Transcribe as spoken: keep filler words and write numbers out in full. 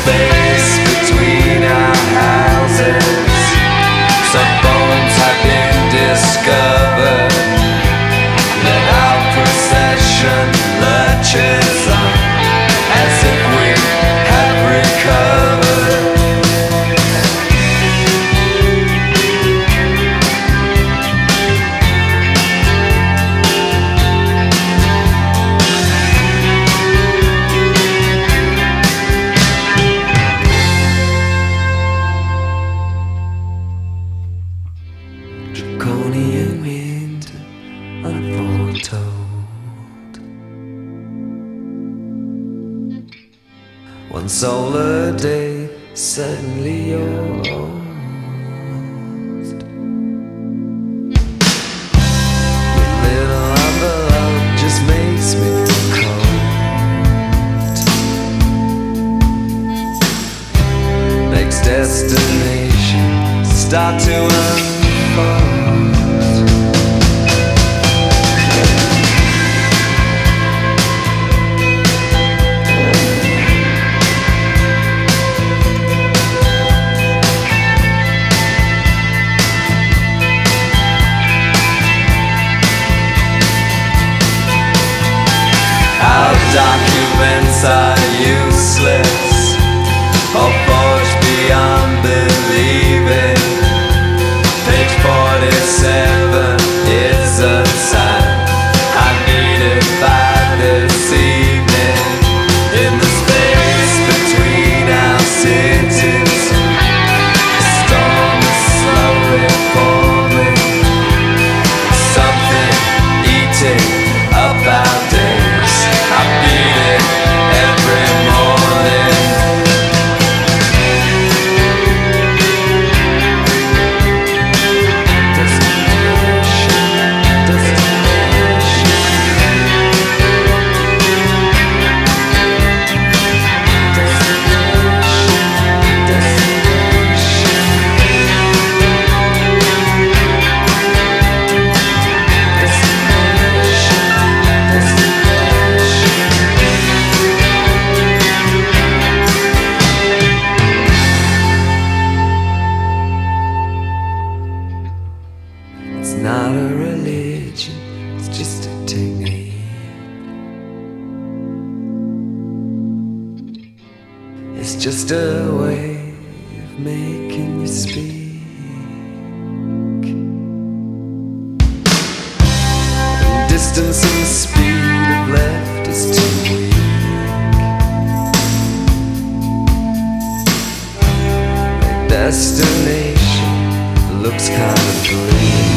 space between our houses, some bones have been discovered. Let our procession lurches on as if we have recovered. Draconian winter unforetold. One solar day, suddenly you're lost. Your little envelope just makes me feel cold. Next destination, start to unfold. Documents are useless or forged beyond believing. Page forty-seven is a sign I needed by this evening. In the space between our cities, a storm is slowly forming. Something eating up our days. I beat it every morning. Destination, destination, destination, It's not a religion, it's just a technique. It's just a way of making you speak. And distance and speed have left us too weak. The destination looks kind of bleak.